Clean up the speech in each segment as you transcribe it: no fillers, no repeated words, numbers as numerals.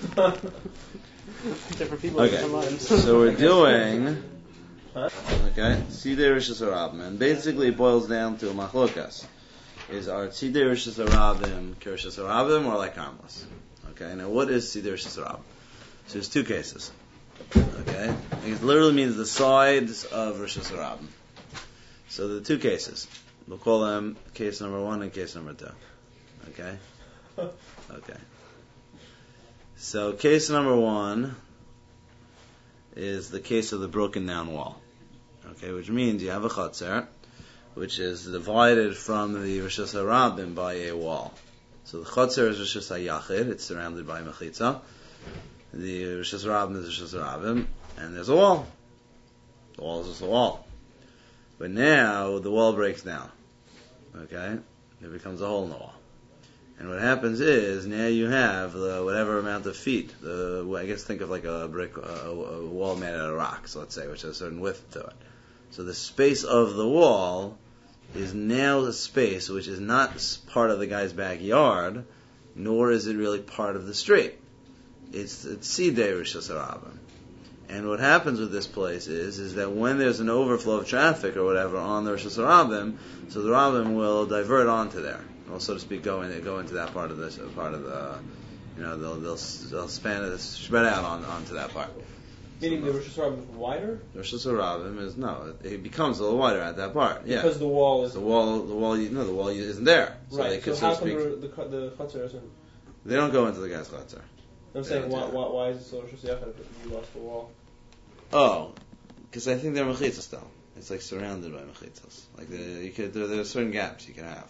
Different people, Okay. different lives. So we're doing, okay, Tzidei Rishus Harabim, and basically it boils down to machlokas. Is our Tzidei Rishus Harabim Rishus Harabim or like harmless? Okay, now what is Tzidei Rishus Harabim? So there's two cases. Okay, it literally means the sides of Rishus Harabim. So the two cases. We'll call them case number 1 and case number 2. Okay? Okay. So case number 1 is the case of the broken down wall. Okay, which means you have a chutzner, which is divided from the Rishus Harabim by a wall. So the chutzner is Rishus HaYachid, it's surrounded by mechitza. The Rishus Harabim is Rishus Harabim, and there's a wall. The wall is just a wall. But now the wall breaks down. Okay? It becomes a hole in the wall. And what happens is, now you have the whatever amount of feet. I guess think of like a brick, a wall made out of rocks, let's say, which has a certain width to it. So the space of the wall is now the space which is not part of the guy's backyard, nor is it really part of the street. It's Tzidei Rishus Harabim. And what happens with this place is that when there's an overflow of traffic or whatever on the Rishus Harabim, so the Rabbim will divert onto there, or so to speak, go into that part of the, they'll spread out onto that part. Meaning the Rishus Harabim is wider? The Rishus Harabim it becomes a little wider at that part. Yeah. Because the wall is... The wall isn't there. So right, they could, so how so come the chutzner isn't... They don't go into the guy's chutzner. I'm saying, why is it so Rishus HaYachid if you lost the wall? Oh, because I think they're mechitzas still. It's like surrounded by mechitzas. Like there are certain gaps you can have.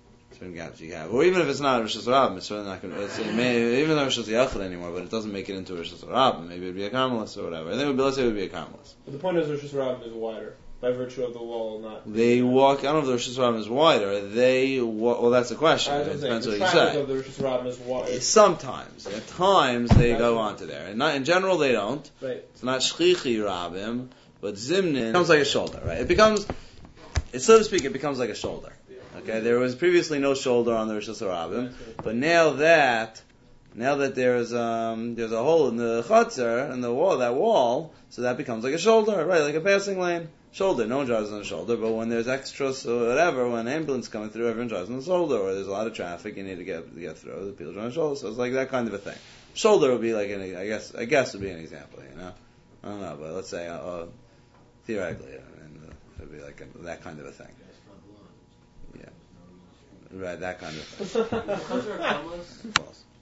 Or even if it's not Rishus Harabim, it's certainly not going to, even though Rishus HaYachid anymore, but it doesn't make it into Rishus Harabim. Maybe it'd be a karmelis or whatever. I think let's say it would be a karmelis. But the point is Rishus Harabim is wider, by virtue of the wall not... They walk, I don't know if the Rishus Harabim is wider, well that's the question. It depends what you say. Of the Rishus Harabim is wider. Sometimes. At times they go onto there. And in general they don't. Right. It's not Shchichi Rabim, but Zimnin becomes like a shoulder, right? So to speak, it becomes like a shoulder. Okay, there was previously no shoulder on the Rishus Harabim, but now that there's a hole in the chutzner and the wall, so that becomes like a shoulder, right? Like a passing lane. Shoulder. No one drives on the shoulder, but when there's extras or whatever, when an ambulance coming through, everyone drives on the shoulder, or there's a lot of traffic, you need to get through. The people drive on the shoulder, so it's like that kind of a thing. Shoulder would be like I guess would be an example, you know. I don't know, but let's say theoretically, it would be like that kind of a thing. Yeah, right, that kind of thing.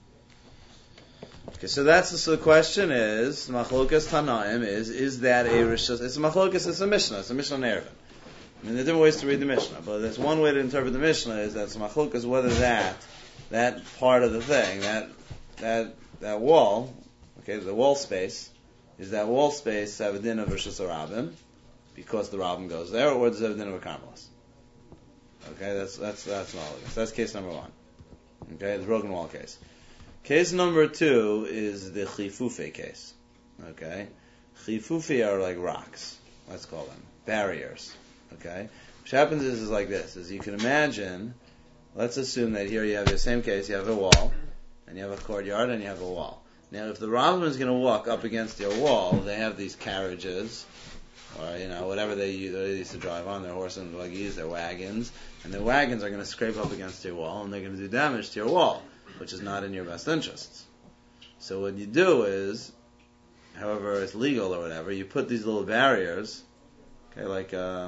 Okay, so the question is, machlokas Tanaim is that a Rishus? It's a machlokas, it's a Mishnah Nervin. I mean, there are different ways to read the Mishnah, but there's one way to interpret the Mishnah is that it's machlokas whether that part of the thing, that wall, okay, the wall space, is that wall space have a din of Rishus Harabim, because the Rabbim goes there, or does it have a din of a karmelis? Okay, that's machlokas. That's case number 1. Okay, the broken wall case. Case number 2 is the chifufe case. Okay? Chifufe are like rocks. Let's call them. Barriers. Okay? What happens is like this. As you can imagine, let's assume that here you have the same case. You have a wall, and you have a courtyard, and you have a wall. Now, if the Rabbim is going to walk up against your wall, they have these carriages, or, whatever they used to drive on, their horse and buggies, their wagons, and the wagons are going to scrape up against your wall, and they're going to do damage to your wall, which is not in your best interests. So what you do is, however it's legal or whatever, you put these little barriers, okay, like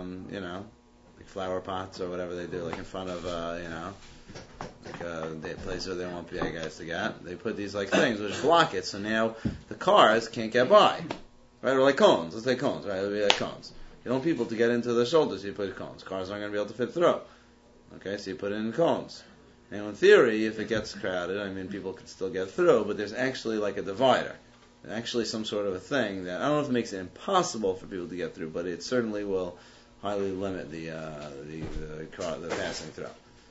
flower pots or whatever they do, like in front of, the place where they want bad guys to get. They put these like things which block it, so now the cars can't get by, right? Or like cones. Let's say cones, right? It'll be like cones. You don't want people to get into the shoulders, so you put cones. Cars aren't going to be able to fit through. Okay, so you put it in cones. Now, in theory, if it gets crowded, people can still get through, but there's actually like a divider. There's actually some sort of a thing that, I don't know if it makes it impossible for people to get through, but it certainly will highly limit the passing through.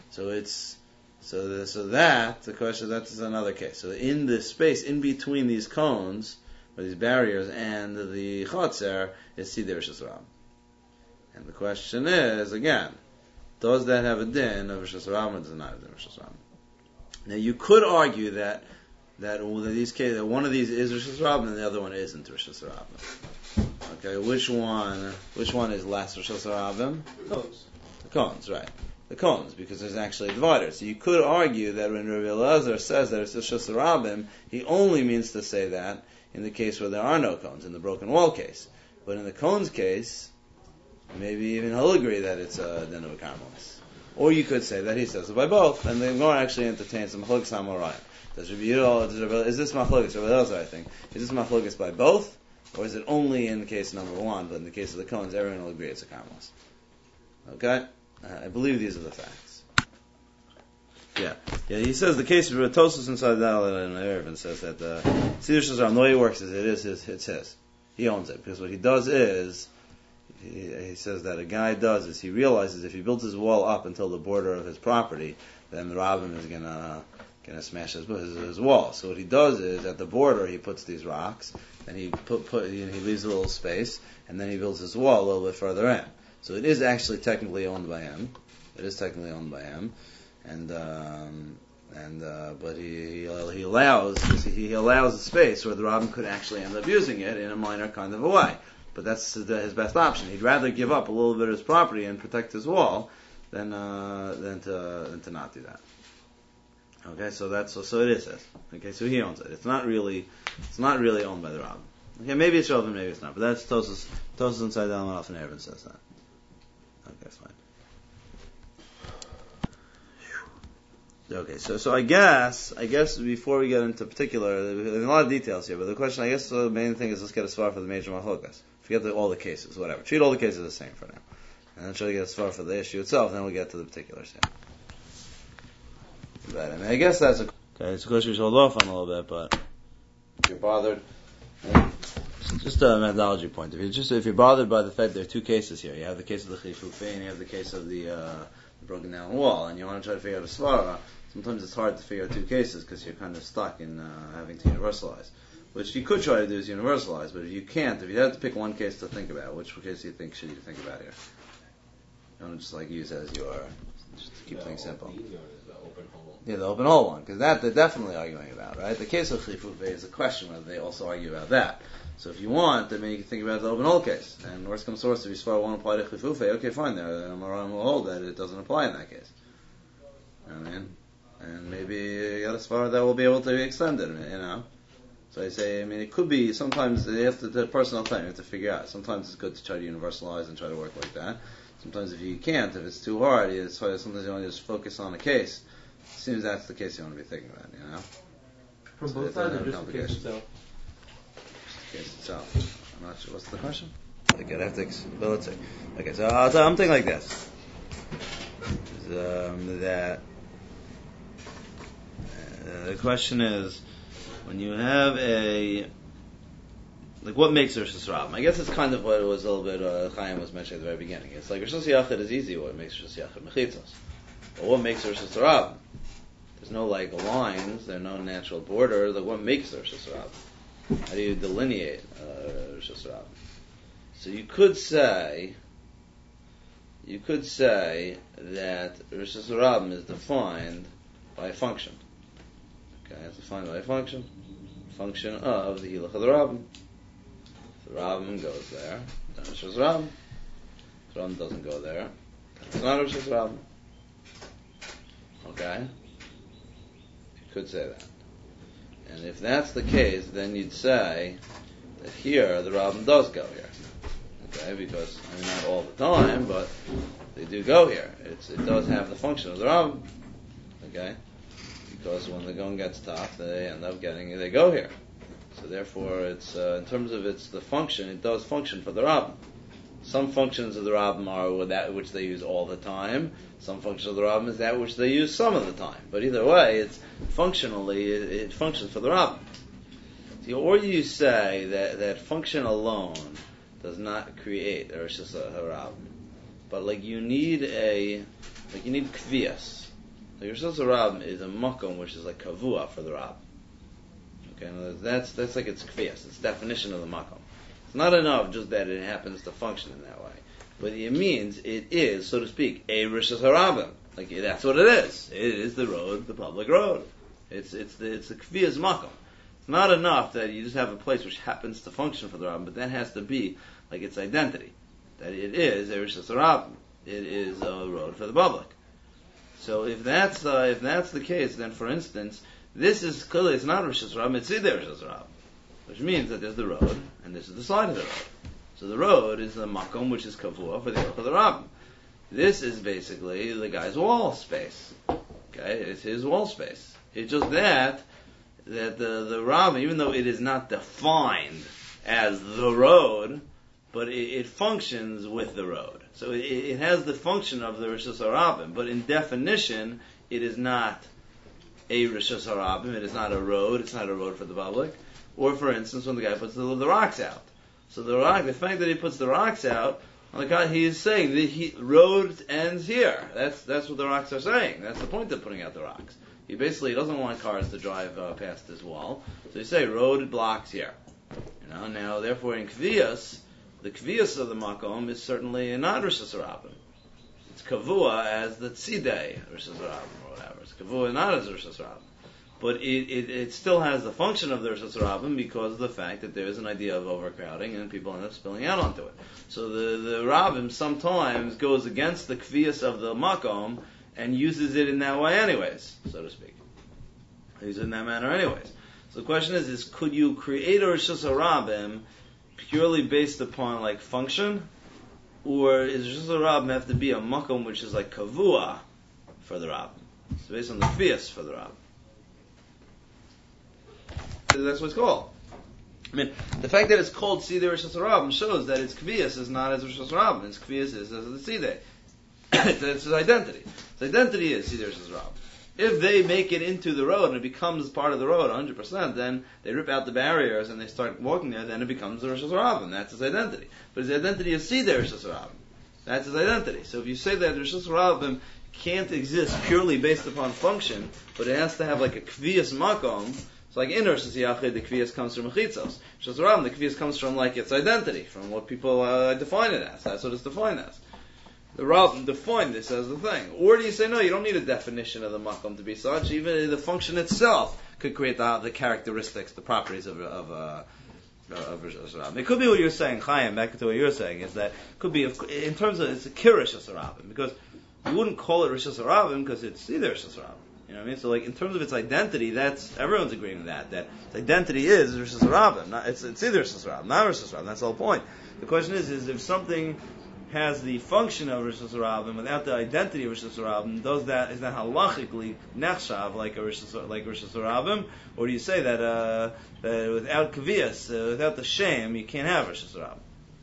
The question, that's another case. So in the space in between these cones, or these barriers, and the chutzner, is Tzidei Rishus Harabim. And the question is, again, does that have a din of Rishus Harabim or does it not have a din of Rishus Harabim? Now you could argue that that these cases, that one of these is Rosh Hashanah and the other one isn't Rosh Hashanah. Okay, which one is less Rosh Hashanah? The cones, right? The cones, because there's actually a divider. So you could argue that when Rabbi Elazar says that it's Rosh Hashanah, he only means to say that in the case where there are no cones, in the broken wall case. But in the cones case, maybe even he'll agree that it's a din of a karmelis. Or you could say that he says it by both, and they're going to actually entertain some machlokes Amoraim. Is this machlokes Rabbi Elazar? I think is this machlokes by both, or is it only in case number one? But in the case of the cones, everyone will agree it's a karmelis. Okay, I believe these are the facts. Yeah. He says the case of Tosus inside the and Erevin says that the Siddur Shazar, the way it works is it's his. He owns it because what he does is. He says that a guy does is he realizes if he builds his wall up until the border of his property, then the Rabbim is gonna smash his wall. So what he does is at the border he puts these rocks, and he leaves a little space, and then he builds his wall a little bit further in. So it is actually technically owned by him. But he allows a space where the Rabbim could actually end up using it in a minor kind of a way. But that's his best option. He'd rather give up a little bit of his property and protect his wall than to not do that. Okay, so it is his. Okay, so he owns it. It's not really owned by the Rabbim. Okay, maybe it's relevant, maybe it's not. But that's Tosus inside the Alman and Erevin says that. Okay, fine. Okay, so I guess before we get into particular, there's a lot of details here, but the question, I guess, the main thing is let's get a svar for the major machlokas. Forget all the cases, whatever. Treat all the cases the same for now, and then try to get a svar for the issue itself. Then we'll get to the particulars here. Right. I mean, I guess that's it's a question we should hold off on a little bit, but if you're bothered, just a methodology point. If you're bothered by the fact there are two cases here, you have the case of the chifufei and you have the case of the broken down wall, and you want to try to figure out a svara. Sometimes it's hard to figure out two cases because you're kind of stuck in having to universalize. Which you could try to do is universalize, but if you can't, if you had to pick one case to think about, which case do you think should you think about here? You want to just use as your, just to keep things simple. The open hole one, because that they're definitely arguing about, right? The case of chifufei is a question whether they also argue about that. So if you want, then maybe you can think about the open hole case. And worst comes to worst, if you svara won't apply to chifufei, okay, fine, then Amoraim will hold that it doesn't apply in that case. You know what I mean? And maybe you got a svara that will be able to be extended, So I say, it could be, sometimes you have to, the personal time, you have to figure out. Sometimes it's good to try to universalize and try to work like that. Sometimes if you can't, if it's too hard, sometimes you want to just focus on a case. It seems that's the case you want to be thinking about, From both sides or just the case itself? Just the case itself. I'm not sure, what's the question? Like ethics, let's see. Okay, so I'm thinking like this. That the question is, when you have what makes Rosh Hashanah? I guess it's kind of what it was a little bit, Chaim was mentioning at the very beginning. It's like Rosh Hashanah is easy, what makes Rosh Hashanah mechitzos. But what makes Rosh Hashanah? There's no lines, there are no natural border. What makes Rosh Hashanah? How do you delineate Rosh Hashanah? So you could say that Rosh Hashanah is defined by a function. Okay, it's defined by a function of the Hilach of the Rabbim. If the Rabbim goes there, then Rosh Hashanah. If the Rabbim doesn't go there, then it's not Rosh Hashanah. Okay? You could say that. And if that's the case, then you'd say that here the Rabbim does go here. Okay? Because, not all the time, but they do go here. It does have the function of the Rabbim. Okay? Because when the going gets tough, they end up they go here. So therefore, it's in terms of the function, it does function for the Rabbim. Some functions of the Rabbim are that which they use all the time. Some functions of the Rabbim is that which they use some of the time. But either way, it's functionally, it functions for the Rabbim. Or you say that function alone does not create a Rosh Hashanah, but you need kvias. The Rosh Hashanah is a makom which is like kavua for the Rabbim. Okay, that's like its kvias, its definition of the makom. It's not enough just that it happens to function in that way, but it means it is, so to speak, a Rosh Hashanah. That's what it is. It is the road, the public road. It's the Kviya's Makom. It's not enough that you just have a place which happens to function for the Rabbim, but that has to be like its identity. That it is a Rishus Rabbim. It is a road for the public. So if that's the case, then for instance, this is clearly, it's not Rishus Rabbim, it's either Rishus Rabbim. Which means that there's the road, and this is the side of the road. So the road is the makom, which is kavua for the Rabbim. This is basically the guy's wall space. Okay, it's his wall space. It's just that the Rabbim, even though it is not defined as the road, but it functions with the road. So it has the function of the Rishus Rabbim, but in definition, it is not a Rishus Rabbim. It is not a road. It's not a road for the public. Or, for instance, when the guy puts the rocks out. So the fact that he puts the rocks out, he is saying the road ends here. That's what the rocks are saying. That's the point of putting out the rocks. He basically doesn't want cars to drive past his wall. So you say road blocks here. Now, therefore, in Kviyas, the Kviyas of the Makom is certainly not Rishus Rabbim. It's Kavua as the Tzidei Rishus Rabbim or whatever. It's Kavua not as Rishus Rabbim. But it still has the function of the Rishus Rabbim because of the fact that there is an idea of overcrowding and people end up spilling out onto it. So the Rabbim sometimes goes against the Kviyas of the Makom and uses it in that way anyways, so to speak. Uses it in that manner anyways. So the question is could you create a Rishus Rabbim purely based upon like function? Or does Rishus Rabbim have to be a Makom which is like Kavua for the Rabbim? So based on the Kviyas for the Rabbim. That's what it's called. I mean, the fact that it's called Sidei Rishus Rabbim shows that its Kviyas is not as Rishus Rabbim. Its Kviyas is as the Sidei. It's its identity. Its identity is Sidei Rishus Rabbim. If they make it into the road and it becomes part of the road 100%, then they rip out the barriers and they start walking there, then it becomes the Rishus Rabbim. That's its identity. But its identity is Sidei Rishus Rabbim. That's its identity. So if you say that Rishus Rabbim can't exist purely based upon function, but it has to have like a Kviyas Makom, so like in Rosh Hashanah, the Kviyas comes from Mechitzos. Rishus Rabbim, the Kviyas comes from like its identity, from what people define it as. That's what it's defined as. The Rabbim define this as the thing. Or do you say, no, you don't need a definition of the Makom to be such. Even the function itself could create the characteristics, the properties of Rishus Rabbim. It could be what you're saying, Chaim, back to what you're saying, is that it could be, in terms of, it's a Kirish Rishus Rabbim, because you wouldn't call it Rishus Rabbim because it's either Rishus Rabbim. You know what I mean? So, like, in terms of its identity, everyone's agreeing with that its identity is Rishus Rabbim. It's either Rishus Rabbim, not Rishus Rabbim. That's the whole point. The question is if something has the function of Rishus Rabbim without the identity of Rishus Rabbim, is that halachically nechshav like Rishus Rabbim, or do you say that without kaviyas, without the shame, you can't have Rishus Rabbim?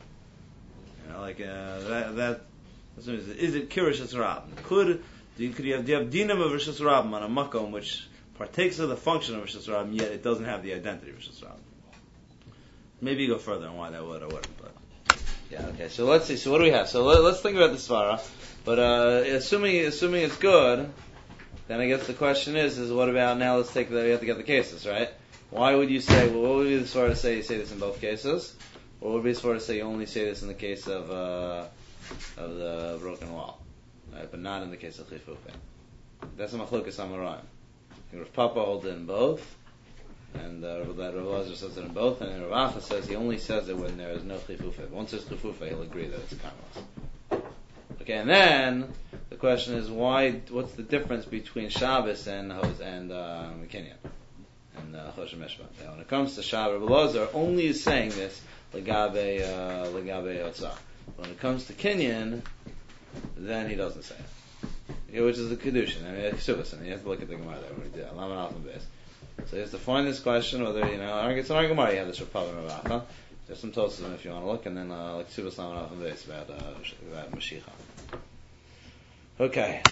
Is it Kirishus Rabbim? Do you have dinam of Rishus Rabbim on a makom which partakes of the function of Rishus Rabbim, yet it doesn't have the identity of Rishus Rabbim? Maybe you go further on why that would or wouldn't, but yeah, okay. So let's see. So what do we have? So let's think about the svara. But assuming it's good, then I guess the question is what about now? We have to get the cases, right? Why would you say? Well, what would be the svara to say you say this in both cases, or would be the svara to say you only say this in the case of the broken wall? Right, but not in the case of chifufim. That's a machlokas amoraim. Rav Papa holds it in both, and Rav Elazar says it in both, and Rav Acha says he only says it when there is no chifufim. Once there's chifufim, he'll agree that it's karmelis. Okay, and then the question is what's the difference between Shabbos and Kinyan and Choshen Mishpat? When it comes to Shabbos, Rav Elazar only is saying this legabe otzah. When it comes to Kinyan, then he doesn't say it, which is the kedushin. I mean, Ksubas. You have to look at the Gemara there when we do Laman Alpha Base. So he has to find this question whether it's an Gemara. You have this Rav Papa and Rav Acha. There's some Tosim if you want to look, and then like Ksubas Laman Alpha Base about Mashiach. Okay.